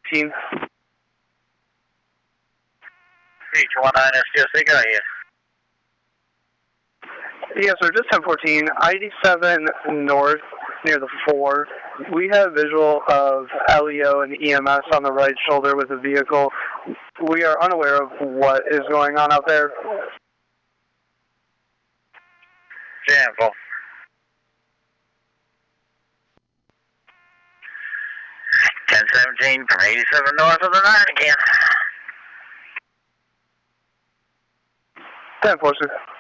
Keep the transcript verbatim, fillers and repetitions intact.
fourteen. H one nine S T S A, got you. Yes, sir, just ten fourteen, I eighty-seven north near the four. We have visual of L E O and E M S on the right shoulder with a vehicle. We are unaware of what is going on out there. Jamful. ten seventeen from eighty-seven north of the nine again. ten four, sir.